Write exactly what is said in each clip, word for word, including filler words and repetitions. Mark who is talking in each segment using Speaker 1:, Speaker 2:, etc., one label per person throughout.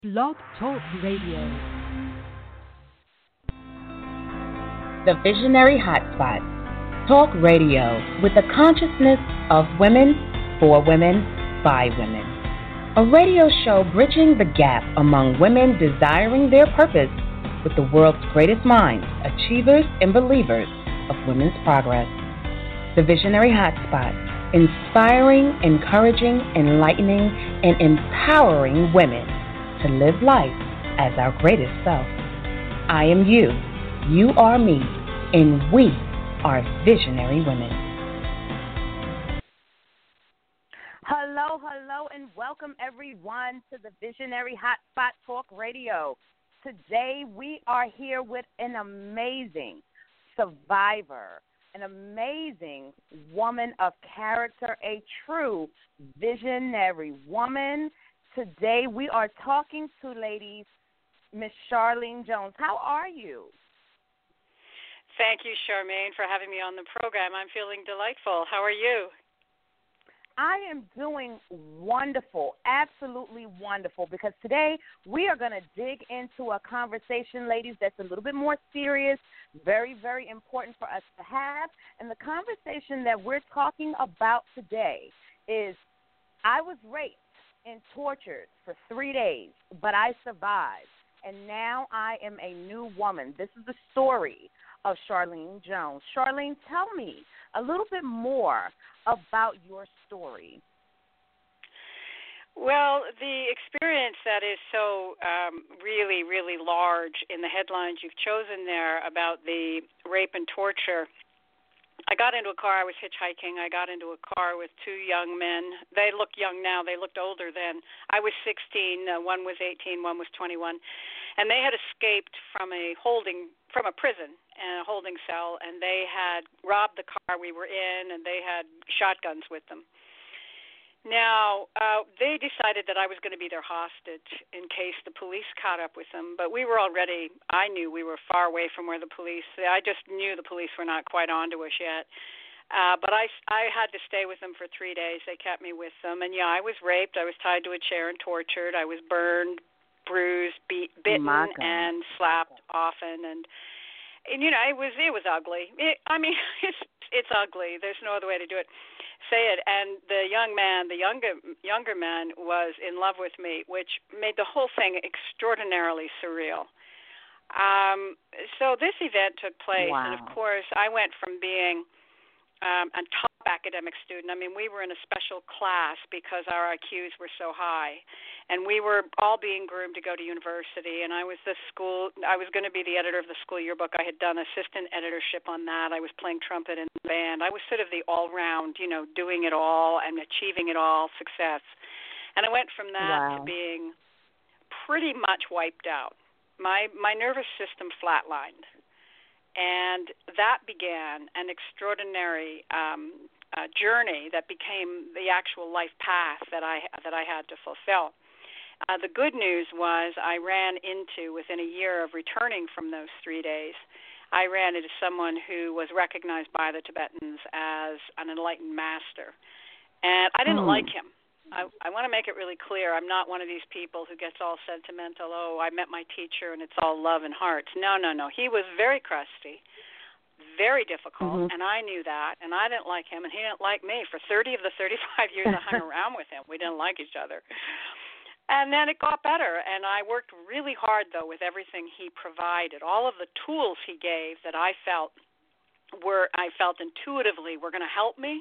Speaker 1: Blog Talk Radio.
Speaker 2: The Visionary Hotspot. Talk radio with the consciousness of women, for women, by women. A radio show bridging the gap among women desiring their purpose with the world's greatest minds, achievers and believers of women's progress. The Visionary Hotspot. Inspiring, encouraging, enlightening, and empowering women to live life as our greatest self. I am you, you are me, and we are visionary women.
Speaker 3: Hello, hello, and welcome everyone to the Visionary Hotspot Talk Radio. Today we are here with an amazing survivor, an amazing woman of character, a true visionary woman. Today we are talking to, ladies, Miss Charlene Jones. How are you?
Speaker 4: Thank you, Charmaine, for having me on the program. I'm feeling delightful. How are you?
Speaker 3: I am doing wonderful, absolutely wonderful, because today we are going to dig into a conversation, ladies, that's a little bit more serious, very, very important for us to have. And the conversation that we're talking about today is I was raped and tortured for three days, but I survived, and now I am a new woman. This is the story of Charlene Jones. Charlene, tell me a little bit more about your story.
Speaker 4: Well, the experience that is so um, really, really large in the headlines you've chosen there about the rape and torture, I got into a car. I was hitchhiking. I got into a car with two young men. They look young now. They looked older then. I was sixteen. Uh, one was eighteen. One was twenty-one. And they had escaped from a holding from a prison and a holding cell, and they had robbed the car we were in, and they had shotguns with them. Now, uh, they decided that I was going to be their hostage in case the police caught up with them, but we were already, I knew we were far away from where the police, I just knew the police were not quite onto us yet. Uh, but I, I had to stay with them for three days. They kept me with them. And, yeah, I was raped. I was tied to a chair and tortured. I was burned, bruised, beat, bitten, and slapped often. And, and, you know, it was it was ugly. It, I mean, it's it's ugly. There's no other way to do it. Say it. And the young man, the younger younger man, was in love with me, which made the whole thing extraordinarily surreal. Um, so this event took place,
Speaker 3: Wow.
Speaker 4: and of course, I went from being um, a top academic student. I mean, we were in a special class because our I Qs were so high, and we were all being groomed to go to university. And I was the school. I was going to be the editor of the school yearbook. I had done assistant editorship on that. I was playing trumpet in the band. I was sort of the all-round, you know, doing it all and achieving it all success. And I went from that
Speaker 3: Wow.
Speaker 4: to being pretty much wiped out. My my nervous system flatlined. And that began an extraordinary um, uh, journey that became the actual life path that I that I had to fulfill. Uh, the good news was I ran into, within a year of returning from those three days, I ran into someone who was recognized by the Tibetans as an enlightened master. And I didn't
Speaker 3: Hmm.
Speaker 4: like him. I, I want to make it really clear. I'm not one of these people who gets all sentimental. Oh, I met my teacher and it's all love and hearts. No, no, no. He was very crusty, very difficult,
Speaker 3: Mhm.
Speaker 4: and I knew that. And I didn't like him, and he didn't like me. For thirty of the thirty-five years I hung around with him, we didn't like each other. And then it got better, and I worked really hard, though, with everything he provided. All of the tools he gave that I felt were, I felt intuitively were going to help me.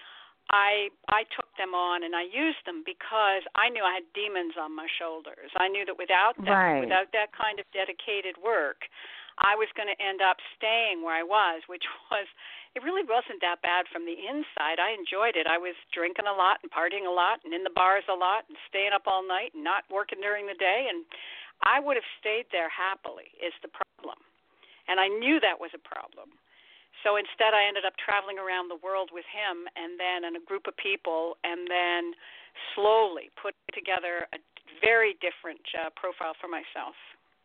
Speaker 4: I I took them on, and I used them because I knew I had demons on my shoulders. I knew that without that,
Speaker 3: Right.
Speaker 4: without that kind of dedicated work, I was going to end up staying where I was, which was, it really wasn't that bad from the inside. I enjoyed it. I was drinking a lot and partying a lot and in the bars a lot and staying up all night and not working during the day, and I would have stayed there happily is the problem. And I knew that was a problem. So instead, I ended up traveling around the world with him and then in a group of people, and then slowly putting together a very different uh, profile for myself.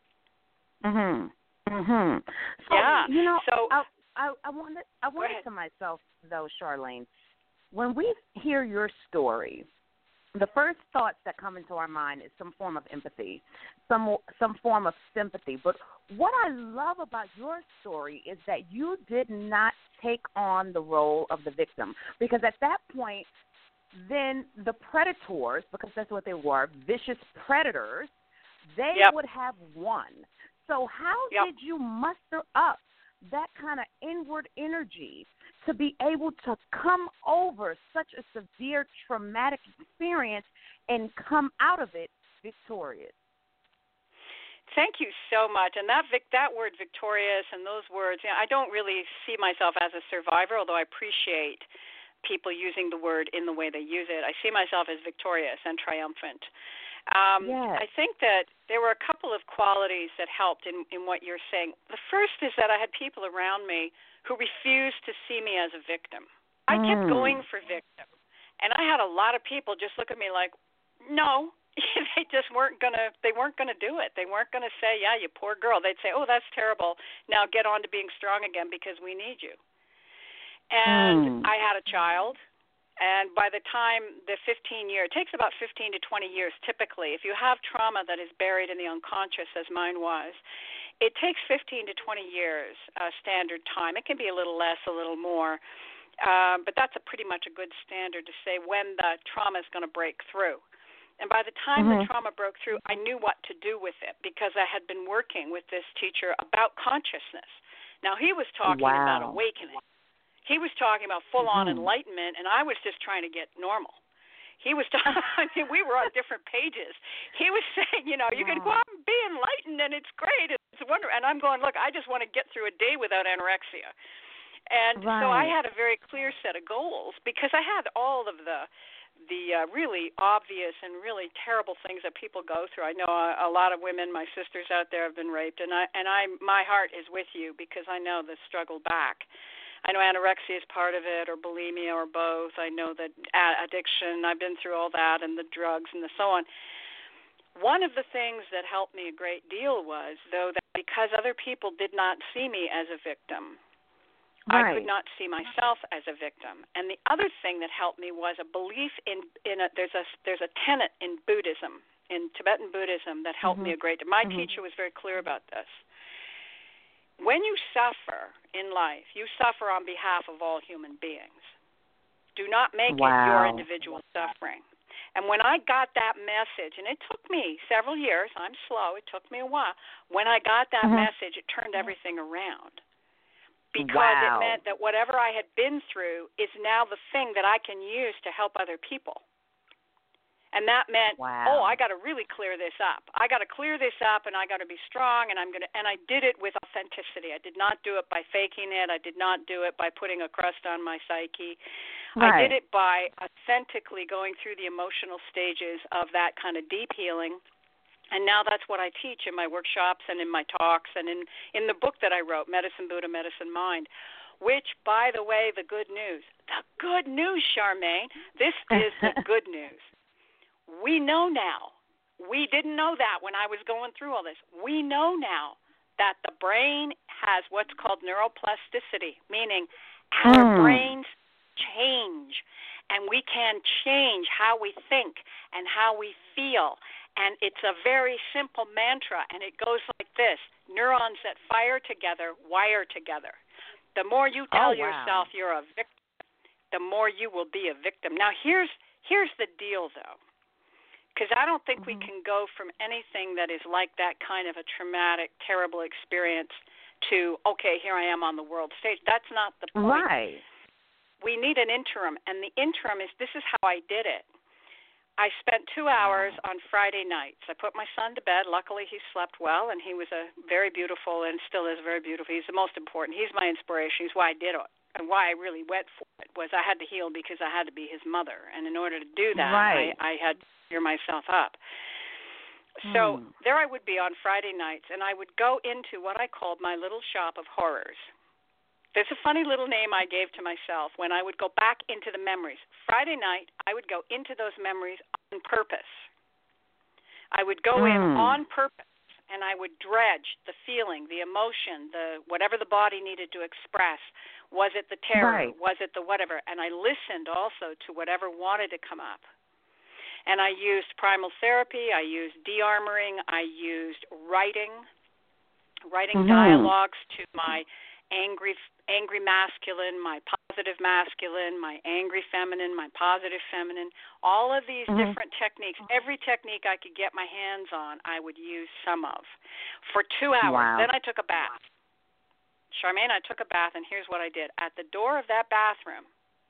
Speaker 3: Mhm. Mhm. So,
Speaker 4: Yeah.
Speaker 3: you know,
Speaker 4: So
Speaker 3: I I, I wanted I wanted
Speaker 4: ahead.
Speaker 3: to myself though, Charlene, when we hear your story, the first thoughts that come into our mind is some form of empathy, some some form of sympathy. But what I love about your story is that you did not take on the role of the victim, because at that point, then the predators, because that's what they were, vicious predators, they
Speaker 4: yep.
Speaker 3: would have won. So how
Speaker 4: yep.
Speaker 3: did you muster up that kind of inward energy to be able to come over such a severe traumatic experience and come out of it victorious?
Speaker 4: Thank you so much. And that vic- that word victorious and those words, you know, I don't really see myself as a survivor, although I appreciate people using the word in the way they use it. I see myself as victorious and triumphant. Um,
Speaker 3: yes.
Speaker 4: I think that there were a couple of qualities that helped in, in what you're saying. The first is that I had people around me who refused to see me as a victim. I mm. kept going for victim. And I had a lot of people just look at me like, no, they just weren't going to, they weren't going to do it. They weren't going to say, yeah, you poor girl. They'd say, oh, that's terrible. Now get on to being strong again because we need you. And mm. I had a child. And by the time the fifteen years, it takes about fifteen to twenty years typically. If you have trauma that is buried in the unconscious, as mine was, it takes fifteen to twenty years uh, standard time. It can be a little less, a little more. Um, but that's a pretty much a good standard to say when the trauma is going to break through. And by the time mm-hmm. the trauma broke through, I knew what to do with it because I had been working with this teacher about consciousness. Now, he was talking
Speaker 3: wow.
Speaker 4: about awakening. He was talking about full-on
Speaker 3: mm-hmm.
Speaker 4: enlightenment, and I was just trying to get normal. He was talking, I mean, we were on different pages. He was saying, you know, you can go out and be enlightened, and it's great. It's wonderful. And I'm going, look, I just want to get through a day without anorexia. And
Speaker 3: right.
Speaker 4: so I had a very clear set of goals because I had all of the the uh, really obvious and really terrible things that people go through. I know a, a lot of women, my sisters out there, have been raped, and I and I my heart is with you because I know the struggle back. I know anorexia is part of it, or bulimia, or both. I know that addiction, I've been through all that, and the drugs and the so on. One of the things that helped me a great deal was, though, that because other people did not see me as a victim,
Speaker 3: right.
Speaker 4: I could not see myself as a victim. And the other thing that helped me was a belief in, in a, there's a there's a tenet in Buddhism, in Tibetan Buddhism, that helped mm-hmm. me a great deal. My mm-hmm. teacher was very clear about this. When you suffer in life, you suffer on behalf of all human beings. Do not make
Speaker 3: wow.
Speaker 4: it your individual suffering. And when I got that message, and it took me several years, I'm slow, it took me a while. When I got that mm-hmm. message, it turned everything around. Because
Speaker 3: wow.
Speaker 4: it meant that whatever I had been through is now the thing that I can use to help other people. And that meant,
Speaker 3: wow.
Speaker 4: oh, I got to really clear this up. I got to clear this up, and I got to be strong, and I'm going to. And I did it with authenticity. I did not do it by faking it. I did not do it by putting a crust on my psyche.
Speaker 3: Right.
Speaker 4: I did it by authentically going through the emotional stages of that kind of deep healing. And now that's what I teach in my workshops and in my talks and in, in the book that I wrote, Medicine Buddha, Medicine Mind, which, by the way, the good news, the good news, Charmaine, this is the good news. We know now. We didn't know that when I was going through all this. We know now that the brain has what's called neuroplasticity, meaning our mm. brains change, and we can change how we think and how we feel. And it's a very simple mantra, and it goes like this. Neurons that fire together wire together. The more you tell
Speaker 3: oh, wow.
Speaker 4: yourself you're a victim, the more you will be a victim. Now, here's here's the deal, though. Because I don't think mm-hmm. we can go from anything that is like that kind of a traumatic, terrible experience to, okay, here I am on the world stage. That's not the point.
Speaker 3: Right.
Speaker 4: We need an interim, and the interim is, this is how I did it. I spent two hours on Friday nights. I put my son to bed. Luckily, he slept well, and he was a very beautiful and still is very beautiful. He's the most important. He's my inspiration. He's why I did it. And why I really went for it was I had to heal because I had to be his mother. And in order to do that,
Speaker 3: right.
Speaker 4: I, I had to clear myself up. So
Speaker 3: hmm.
Speaker 4: there I would be on Friday nights, and I would go into what I called my little shop of horrors. There's a funny little name I gave to myself when I would go back into the memories. Friday night, I would go into those memories on purpose. I would go mm. in on purpose, and I would dredge the feeling, the emotion, the whatever the body needed to express. Was it the terror?
Speaker 3: Right.
Speaker 4: Was it the whatever? And I listened also to whatever wanted to come up. And I used primal therapy. I used de-armoring. I used writing, writing
Speaker 3: Mm-hmm.
Speaker 4: dialogues to my angry angry masculine, my positive masculine, my angry feminine, my positive feminine, all of these
Speaker 3: Mm-hmm.
Speaker 4: different techniques. Every technique I could get my hands on, I would use some of for two hours.
Speaker 3: Wow.
Speaker 4: Then I took a bath. Charmaine, I took a bath, and here's what I did. At the door of that bathroom,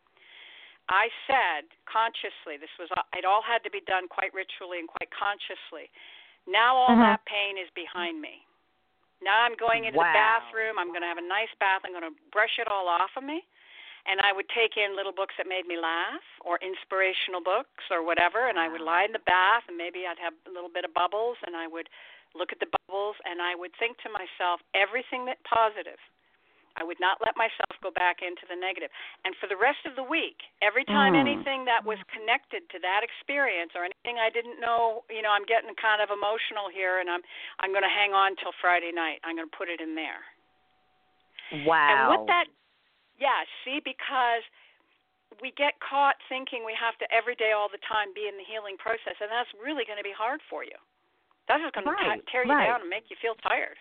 Speaker 4: I said consciously, this was, it all had to be done quite ritually and quite consciously, now all
Speaker 3: Mm-hmm.
Speaker 4: that pain is behind me. Now I'm going into
Speaker 3: Wow.
Speaker 4: the bathroom. I'm going to have a nice bath. I'm going to brush it all off of me. And I would take in little books that made me laugh or inspirational books or whatever, and I would lie in the bath, and maybe I'd have a little bit of bubbles, and I would look at the bubbles, and I would think to myself everything that positive. I would not let myself go back into the negative. And for the rest of the week, every time
Speaker 3: Mm.
Speaker 4: anything that was connected to that experience or anything I didn't know, you know, I'm getting kind of emotional here, and I'm I'm going to hang on till Friday night. I'm going to put it in there.
Speaker 3: Wow.
Speaker 4: And what that, yeah, see, because we get caught thinking we have to every day, all the time, be in the healing process, and that's really going to be hard for you. That's just going
Speaker 3: Right,
Speaker 4: to tear you
Speaker 3: right.
Speaker 4: down and make you feel tired.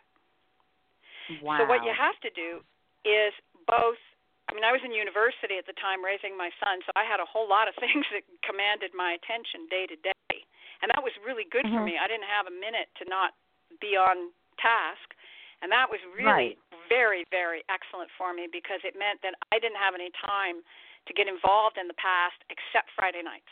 Speaker 3: Wow.
Speaker 4: So what you have to do is both, I mean, I was in university at the time raising my son, so I had a whole lot of things that commanded my attention day to day. And that was really good
Speaker 3: Mm-hmm.
Speaker 4: for me. I didn't have a minute to not be on task. And that was really
Speaker 3: Right.
Speaker 4: very, very excellent for me because it meant that I didn't have any time to get involved in the past except Friday nights.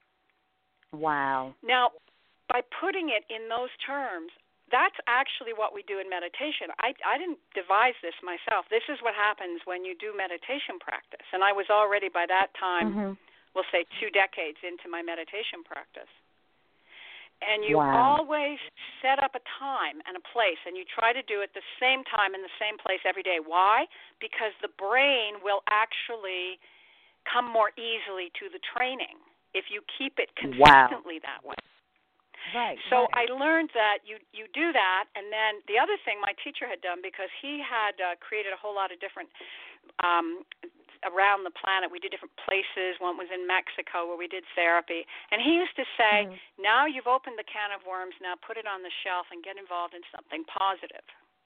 Speaker 3: Wow.
Speaker 4: Now, by putting it in those terms, that's actually what we do in meditation. I, I didn't devise this myself. This is what happens when you do meditation practice. And I was already by that time,
Speaker 3: Mm-hmm.
Speaker 4: we'll say two decades into my meditation practice. And you
Speaker 3: Wow.
Speaker 4: always set up a time and a place, and you try to do it the same time in the same place every day. Why? Because the brain will actually come more easily to the training if you keep it consistently wow. that way.
Speaker 3: Right.
Speaker 4: So
Speaker 3: right.
Speaker 4: I learned that you you do that, and then the other thing my teacher had done, because he had uh, created a whole lot of different um, around the planet. We did different places. One was in Mexico where we did therapy, and he used to say, mm-hmm. "Now you've opened the can of worms. Now put it on the shelf and get involved in something positive."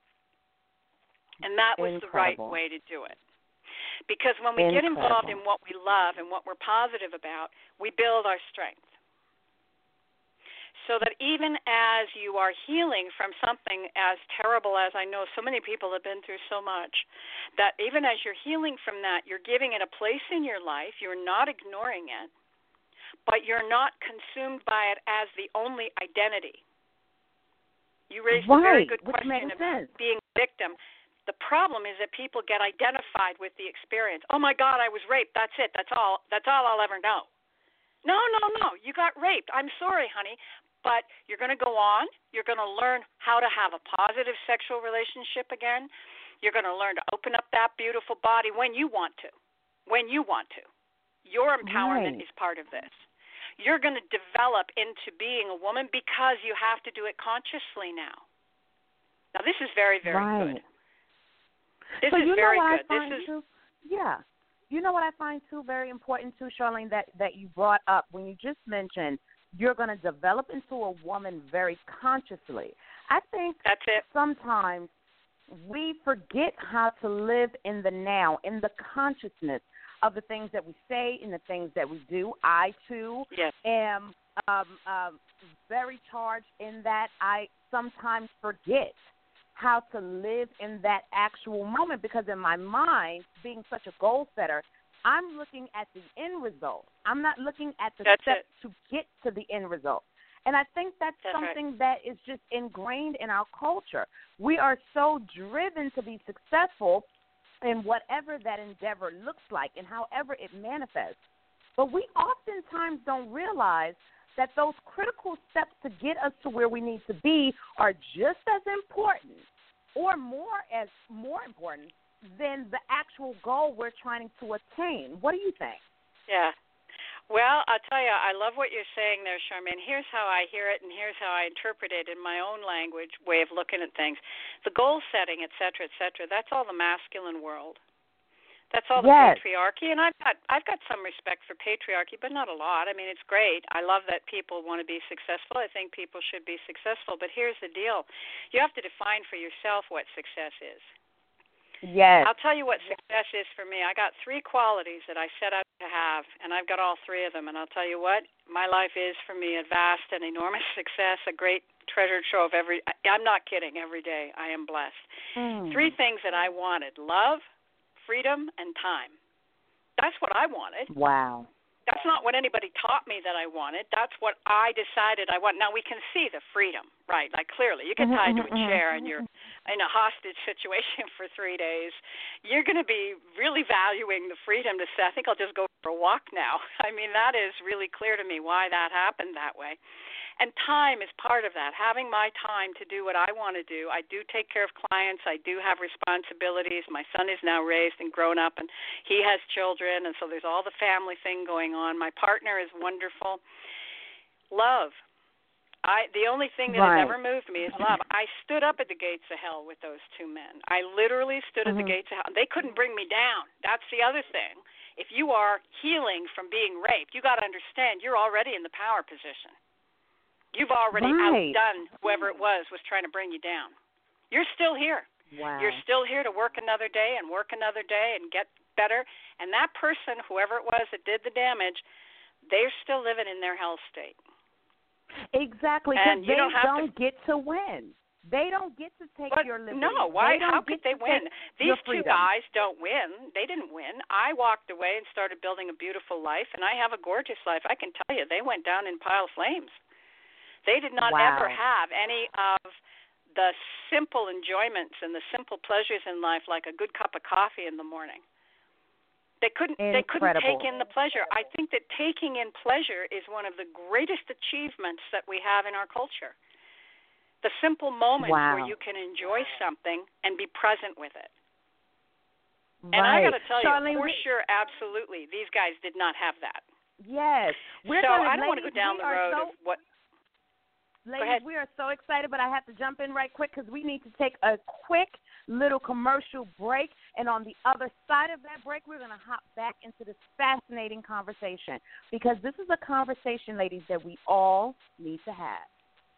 Speaker 4: And that was
Speaker 3: Incredible.
Speaker 4: the right way to do it. Because when we
Speaker 3: Incredible.
Speaker 4: get involved in what we love and what we're positive about, we build our strength. So that even as you are healing from something as terrible as I know so many people have been through so much, that even as you're healing from that, you're giving it a place in your life, you're not ignoring it, but you're not consumed by it as the only identity. You raised
Speaker 3: right.
Speaker 4: a very good
Speaker 3: Which
Speaker 4: question
Speaker 3: makes
Speaker 4: of
Speaker 3: sense.
Speaker 4: being a victim. The problem is that people get identified with the experience. Oh, my God, I was raped. That's it. That's all. That's all I'll ever know. No, no, no. You got raped. I'm sorry, honey. But you're going to go on. You're going to learn how to have a positive sexual relationship again. You're going to learn to open up that beautiful body when you want to. When you want to. Your empowerment
Speaker 3: right.
Speaker 4: is part of this. You're going to develop into being a woman because you have to do it consciously now. Now, this is very, very
Speaker 3: right.
Speaker 4: good. This
Speaker 3: so
Speaker 4: is
Speaker 3: you
Speaker 4: very
Speaker 3: know what
Speaker 4: good.
Speaker 3: I find
Speaker 4: this is
Speaker 3: too, yeah. You know what I find too very important too, Charlene, that that you brought up when you just mentioned you're going to develop into a woman very consciously. I think
Speaker 4: that's it.
Speaker 3: Sometimes we forget how to live in the now, in the consciousness of the things that we say and the things that we do. I too
Speaker 4: yes.
Speaker 3: am um, um, very charged in that I sometimes forget how to live in that actual moment because in my mind, being such a goal setter, I'm looking at the end result. I'm not looking at the
Speaker 4: that's
Speaker 3: steps
Speaker 4: it.
Speaker 3: to get to the end result. And I think that's,
Speaker 4: that's
Speaker 3: something
Speaker 4: right.
Speaker 3: that is just ingrained in our culture. We are so driven to be successful in whatever that endeavor looks like and however it manifests. But we oftentimes don't realize that those critical steps to get us to where we need to be are just as important or more as more important than the actual goal we're trying to attain. What do you think?
Speaker 4: Yeah. Well, I'll tell you, I love what you're saying there, Charmaine. Here's how I hear it, and here's how I interpret it in my own language, way of looking at things. The goal setting, et cetera, et cetera, that's all the masculine world. That's all the
Speaker 3: yes.
Speaker 4: patriarchy, and I've got I've got some respect for patriarchy, but not a lot. I mean, it's great. I love that people want to be successful. I think people should be successful, but here's the deal: you have to define for yourself what success is.
Speaker 3: Yes.
Speaker 4: I'll tell you what success is for me. I got three qualities that I set out to have, and I've got all three of them. And I'll tell you what, my life is for me a vast and enormous success, a great treasure trove. Every I'm not kidding. Every day I am blessed.
Speaker 3: Mm.
Speaker 4: Three things that I wanted: love, freedom, and time. That's what I wanted.
Speaker 3: Wow.
Speaker 4: That's not what anybody taught me that I wanted. That's what I decided I want. Now, we can see the freedom, right? Like, clearly, you get tied
Speaker 3: mm-hmm,
Speaker 4: to a chair and you're in a hostage situation for three days. You're going to be really valuing the freedom to say, I think I'll just go for a walk now. I mean, that is really clear to me why that happened that way. And time is part of that, having my time to do what I want to do. I do take care of clients. I do have responsibilities. My son is now raised and grown up, and he has children, and so there's all the family thing going on. My partner is wonderful. Love. I the only thing that
Speaker 3: right.
Speaker 4: has ever moved me is love. I stood up at the gates of hell with those two men. I literally stood mm-hmm. at the gates of hell. They couldn't bring me down. That's the other thing. If you are healing from being raped, you got to understand you're already in the power position. You've already
Speaker 3: right.
Speaker 4: outdone whoever it was was trying to bring you down. You're still here.
Speaker 3: Wow.
Speaker 4: You're still here to work another day and work another day and get better. And that person, whoever it was that did the damage, they're still living in their hell state.
Speaker 3: Exactly, because they
Speaker 4: don't,
Speaker 3: don't
Speaker 4: to,
Speaker 3: get to win. They don't get to take
Speaker 4: but,
Speaker 3: your liberty.
Speaker 4: No, why?
Speaker 3: They
Speaker 4: how could they win? These two guys don't win. They didn't win. I walked away and started building a beautiful life, and I have a gorgeous life. I can tell you, they went down in pile of flames. They did not
Speaker 3: wow.
Speaker 4: ever have any of the simple enjoyments and the simple pleasures in life, like a good cup of coffee in the morning. They couldn't.
Speaker 3: Incredible.
Speaker 4: They couldn't take in the pleasure. I think that taking in pleasure is one of the greatest achievements that we have in our culture. The simple moments
Speaker 3: wow.
Speaker 4: where you can enjoy something and be present with it.
Speaker 3: Right.
Speaker 4: And I got to tell
Speaker 3: Charlene,
Speaker 4: you, for
Speaker 3: we...
Speaker 4: sure, absolutely, these guys did not have that.
Speaker 3: Yes. We're
Speaker 4: so
Speaker 3: gonna,
Speaker 4: I don't
Speaker 3: ladies,
Speaker 4: want to go down the road
Speaker 3: so...
Speaker 4: of what.
Speaker 3: Ladies, we are so excited, but I have to jump in right quick because we need to take a quick little commercial break. And on the other side of that break, we're going to hop back into this fascinating conversation because this is a conversation, ladies, that we all need to have.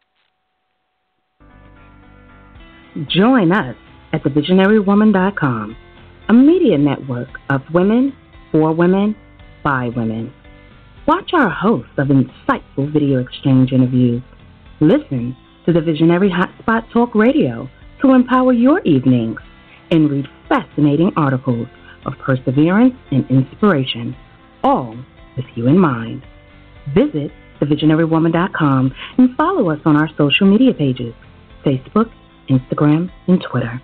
Speaker 2: Join us at the visionary woman dot com, a media network of women, for women, by women. Watch our host of insightful video exchange interviews. Listen to the Visionary Hotspot Talk Radio to empower your evenings and read fascinating articles of perseverance and inspiration, all with you in mind. Visit the visionary woman dot com and follow us on our social media pages, Facebook, Instagram, and Twitter.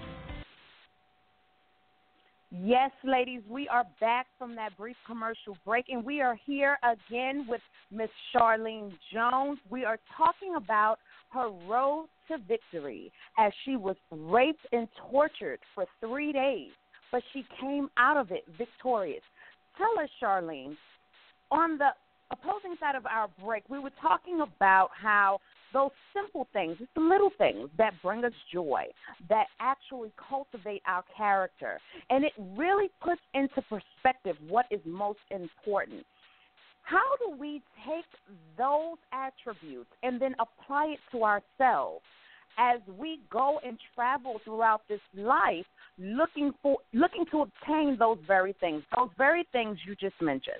Speaker 3: Yes, ladies, we are back from that brief commercial break, and we are here again with Miss Charlene Jones. We are talking about her road to victory as she was raped and tortured for three days, but she came out of it victorious. Tell us, Charlene, on the opposing side of our break, we were talking about how those simple things, it's the little things that bring us joy, that actually cultivate our character. And it really puts into perspective what is most important. How do we take those attributes and then apply it to ourselves as we go and travel throughout this life looking for looking to obtain those very things, those very things you just mentioned?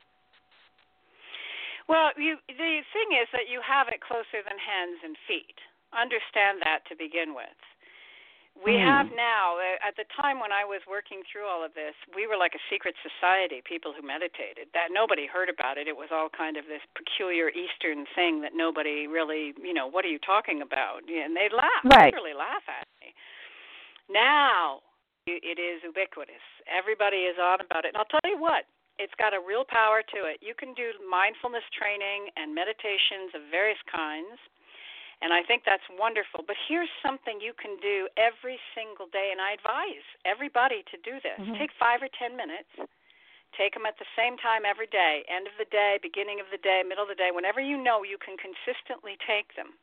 Speaker 4: Well, you, the thing is that you have it closer than hands and feet. Understand that to begin with. We mm. have now, at the time when I was working through all of this, we were like a secret society, people who meditated. That nobody heard about it. It was all kind of this peculiar Eastern thing that nobody really, you know, what are you talking about? And they'd laugh,
Speaker 3: right.
Speaker 4: literally laugh at me. Now it is ubiquitous. Everybody is on about it. And I'll tell you what. It's got a real power to it. You can do mindfulness training and meditations of various kinds, and I think that's wonderful. But here's something you can do every single day, and I advise everybody to do this. Mm-hmm. Take five or ten minutes. Take them at the same time every day, end of the day, beginning of the day, middle of the day, whenever you know you can consistently take them.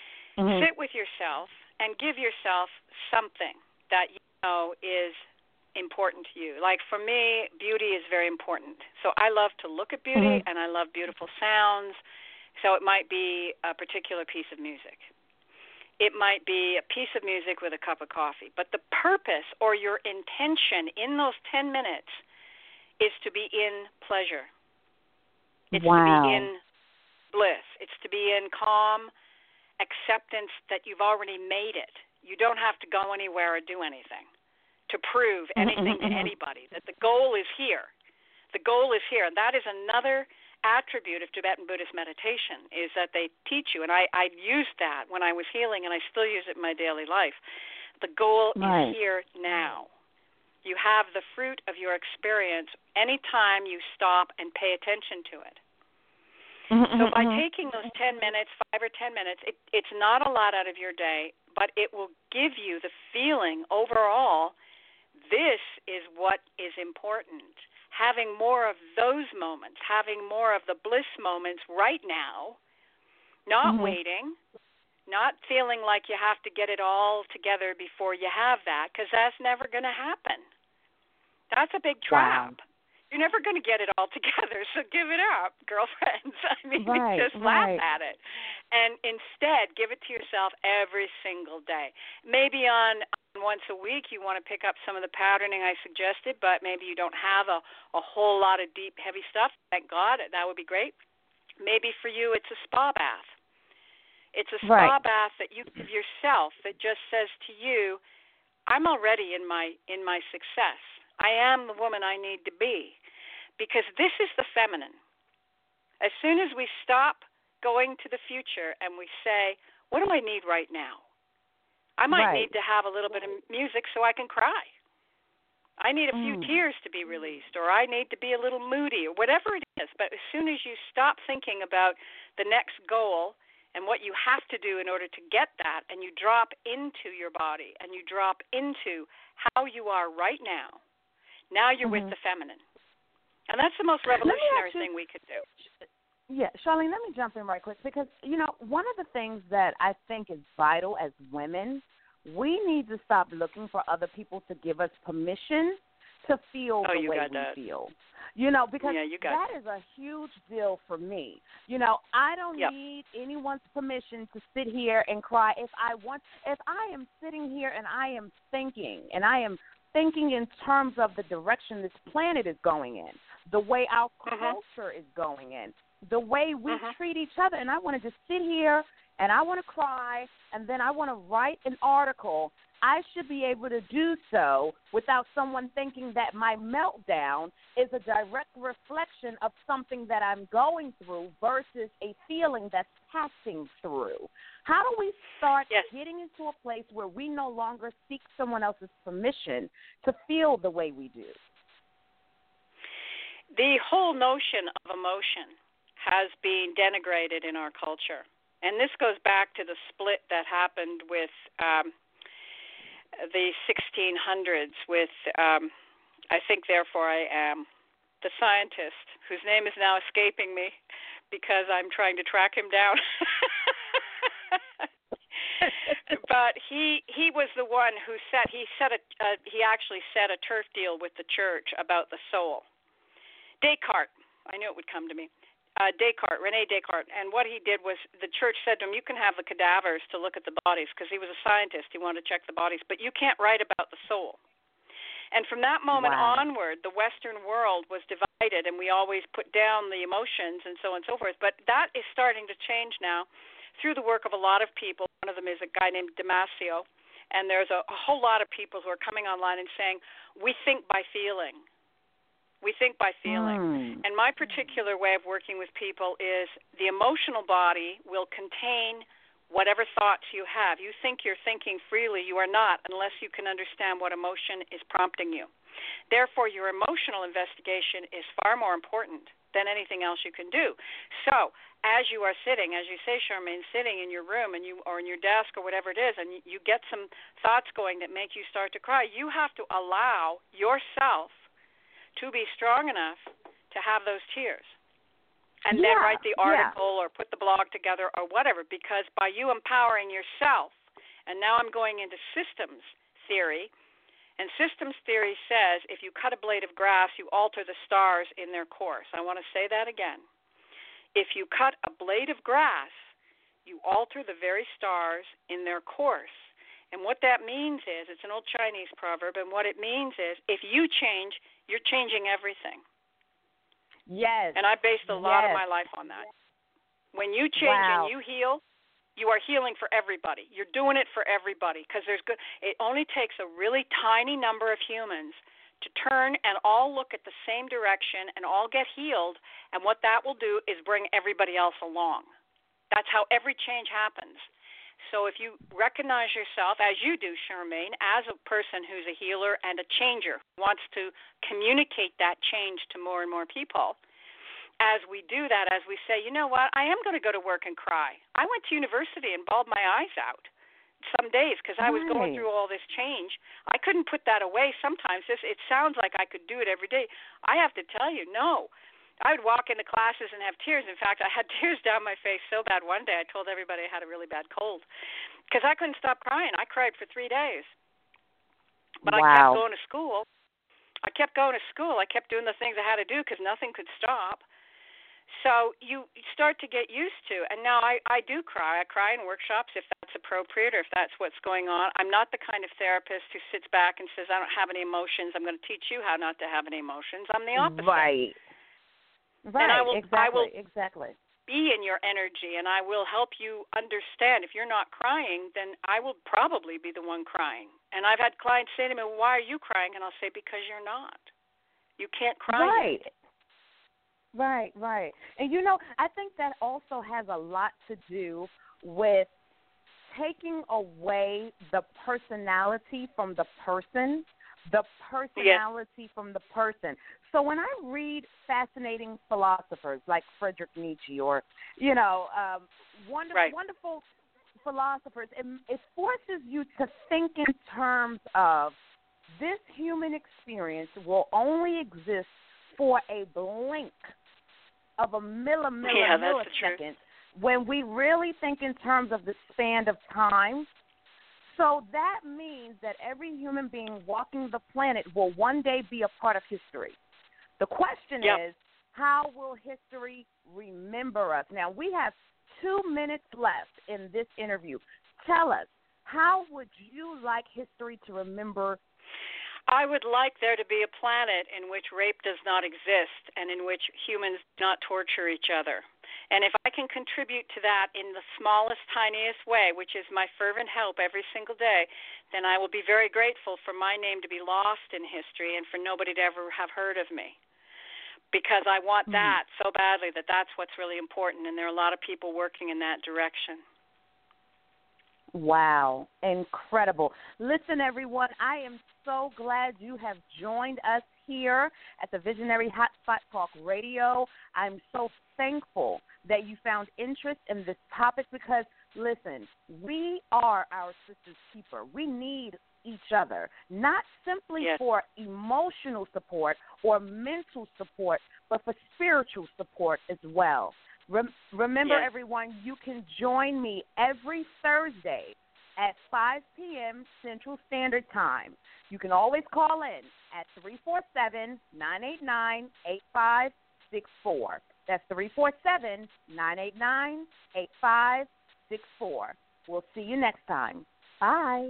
Speaker 4: Mm-hmm. Sit with yourself and give yourself something that you know is important to you. Like for me, beauty is very important. So I love to look at beauty,
Speaker 3: Mm-hmm.
Speaker 4: and I love beautiful sounds. So it might be a particular piece of music. It might be a piece of music with a cup of coffee. But the purpose or your intention in those ten minutes is to be in pleasure. It's
Speaker 3: wow.
Speaker 4: to be in bliss. It's to be in calm acceptance that you've already made it. You don't have to go anywhere or do anything to prove anything
Speaker 3: mm-hmm.
Speaker 4: to anybody, that the goal is here. The goal is here. And that is another attribute of Tibetan Buddhist meditation, is that they teach you, and I, I used that when I was healing, and I still use it in my daily life. The goal
Speaker 3: right.
Speaker 4: is here now. You have the fruit of your experience anytime you stop and pay attention to it.
Speaker 3: Mm-hmm.
Speaker 4: So by taking those ten minutes, five or ten minutes, it, it's not a lot out of your day, but it will give you the feeling overall, this is what is important. Having more of those moments, having more of the bliss moments right now, not
Speaker 3: mm-hmm.
Speaker 4: waiting, not feeling like you have to get it all together before you have that, because that's never going to happen. That's a big trap. Wow. You're never going to get it all together, so give it up, girlfriends. I mean,
Speaker 3: right,
Speaker 4: just laugh
Speaker 3: right.
Speaker 4: at it. And instead, give it to yourself every single day. Maybe on, on once a week you want to pick up some of the patterning I suggested, but maybe you don't have a, a whole lot of deep, heavy stuff. Thank God. That would be great. Maybe for you it's a spa bath. It's a spa
Speaker 3: right.
Speaker 4: bath that you give yourself that just says to you, I'm already in my in my success. I am the woman I need to be, because this is the feminine. As soon as we stop going to the future and we say, what do I need right now? I might
Speaker 3: right.
Speaker 4: need to have a little bit of music so I can cry. I need a few
Speaker 3: mm.
Speaker 4: tears to be released, or I need to be a little moody, or whatever it is. But as soon as you stop thinking about the next goal and what you have to do in order to get that, and you drop into your body and you drop into how you are right now, now you're
Speaker 3: mm-hmm.
Speaker 4: with the feminine. And that's the most revolutionary
Speaker 3: you,
Speaker 4: thing we could do.
Speaker 3: Yeah, Charlene, let me jump in right quick, because, you know, one of the things that I think is vital as women, we need to stop looking for other people to give us permission to feel
Speaker 4: oh,
Speaker 3: the way we
Speaker 4: that.
Speaker 3: feel. You know, because
Speaker 4: yeah, you
Speaker 3: that,
Speaker 4: that
Speaker 3: is a huge deal for me. You know, I don't
Speaker 4: yep.
Speaker 3: need anyone's permission to sit here and cry. If I want, if I am sitting here and I am thinking, and I am thinking in terms of the direction this planet is going in, the way our
Speaker 4: mm-hmm.
Speaker 3: culture is going in, the way we
Speaker 4: mm-hmm.
Speaker 3: treat each other, and I want to just sit here and I want to cry, and then I want to write an article, I should be able to do so without someone thinking that my meltdown is a direct reflection of something that I'm going through versus a feeling that's passing through. How do we start
Speaker 4: yes.
Speaker 3: getting into a place where we no longer seek someone else's permission to feel the way we do?
Speaker 4: The whole notion of emotion has been denigrated in our culture. And this goes back to the split that happened with um, the sixteen hundreds with, um, I think, therefore I am, the scientist, whose name is now escaping me because I'm trying to track him down. But he he was the one who set, he set a, uh, he actually set a turf deal with the church about the soul. Descartes, I knew it would come to me. Uh, Descartes, René Descartes, and what he did was the church said to him, you can have the cadavers to look at the bodies, because he was a scientist, he wanted to check the bodies, but you can't write about the soul. And from that moment
Speaker 3: wow.
Speaker 4: onward, the Western world was divided, and we always put down the emotions and so on and so forth, but that is starting to change now through the work of a lot of people. One of them is a guy named Damasio, and there's a, a whole lot of people who are coming online and saying, we think by feeling. We think by feeling.
Speaker 3: Mm.
Speaker 4: And my particular way of working with people is the emotional body will contain whatever thoughts you have. You think you're thinking freely. You are not unless you can understand what emotion is prompting you. Therefore, your emotional investigation is far more important than anything else you can do. So as you are sitting, as you say, Charmaine, sitting in your room and you or in your desk or whatever it is, and you get some thoughts going that make you start to cry, you have to allow yourself to be strong enough to have those tears, and
Speaker 3: yeah,
Speaker 4: then write the article
Speaker 3: yeah.
Speaker 4: or put the blog together or whatever, because by you empowering yourself, and now I'm going into systems theory, And systems theory says if you cut a blade of grass, you alter the stars in their course. I want to say that again. If you cut a blade of grass, you alter the very stars in their course. And what that means is, it's an old Chinese proverb, and what it means is if you change, you're changing everything.
Speaker 3: Yes.
Speaker 4: And I based a lot
Speaker 3: yes.
Speaker 4: of my life on that. When you change
Speaker 3: wow.
Speaker 4: and you heal, you are healing for everybody. You're doing it for everybody because there's good. It only takes a really tiny number of humans to turn and all look at the same direction and all get healed, and what that will do is bring everybody else along. That's how every change happens. So if you recognize yourself, as you do, Charmaine, as a person who's a healer and a changer, wants to communicate that change to more and more people, as we do that, as we say, you know what, I am going to go to work and cry. I went to university and bawled my eyes out some days because I was
Speaker 3: right.
Speaker 4: going through all this change. I couldn't put that away sometimes. This, it sounds like I could do it every day. I have to tell you, no. I would walk into classes and have tears. In fact, I had tears down my face so bad one day I told everybody I had a really bad cold because I couldn't stop crying. I cried for three days. But
Speaker 3: wow.
Speaker 4: I kept going to school. I kept going to school. I kept doing the things I had to do because nothing could stop. So you start to get used to, and now I, I do cry. I cry in workshops if that's appropriate or if that's what's going on. I'm not the kind of therapist who sits back and says, I don't have any emotions. I'm going to teach you how not to have any emotions. I'm the opposite.
Speaker 3: Right. Right,
Speaker 4: and I will,
Speaker 3: exactly,
Speaker 4: I will
Speaker 3: exactly.
Speaker 4: be in your energy, and I will help you understand. If you're not crying, then I will probably be the one crying. And I've had clients say to me, why are you crying? And I'll say, because you're not. You can't cry
Speaker 3: Right.
Speaker 4: yet.
Speaker 3: Right, right. And, you know, I think that also has a lot to do with taking away the personality from the person, the personality yes. from the person. So when I read fascinating philosophers like Friedrich Nietzsche or, you know, um, wonderful,
Speaker 4: right.
Speaker 3: wonderful philosophers, it, it forces you to think in terms of this human experience will only exist for a blink of a millimillisecond
Speaker 4: yeah, millisecond
Speaker 3: when we really think in terms of the span of time. So that means that every human being walking the planet will one day be a part of history. The question
Speaker 4: yep.
Speaker 3: is, how will history remember us? Now, we have two minutes left in this interview. Tell us, how would you like history to remember?
Speaker 4: I would like there to be a planet in which rape does not exist and in which humans do not torture each other. And if I can contribute to that in the smallest, tiniest way, which is my fervent help every single day, then I will be very grateful for my name to be lost in history and for nobody to ever have heard of me. Because I want that mm-hmm. so badly that that's what's really important, and there are a lot of people working in that direction.
Speaker 3: Wow, incredible. Listen, everyone, I am so glad you have joined us here at the Visionary Hotspot Talk Radio. I'm so thankful that you found interest in this topic because, listen, we are our sister's keeper. We need each other, not simply
Speaker 4: yes.
Speaker 3: for emotional support or mental support, but for spiritual support as well. Rem- remember,
Speaker 4: yes.
Speaker 3: everyone, you can join me every Thursday at five p.m. Central Standard Time. You can always call in at three four seven, nine eight nine, eight five six four. That's three four seven, nine eight nine, eight five six four. We'll see you next time. Bye.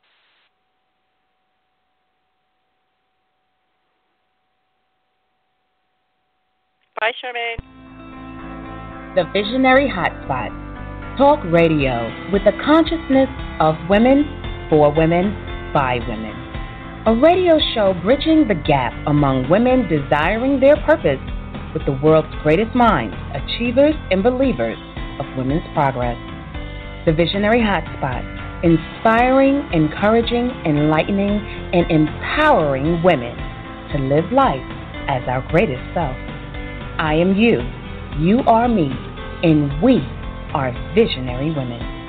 Speaker 4: Bye, Charmaine.
Speaker 2: The Visionary Hotspot, talk radio with the consciousness of women, for women, by women. A radio show bridging the gap among women desiring their purpose with the world's greatest minds, achievers and believers of women's progress. The Visionary Hotspot, inspiring, encouraging, enlightening, and empowering women to live life as our greatest self. I am you, you are me, and we are visionary women.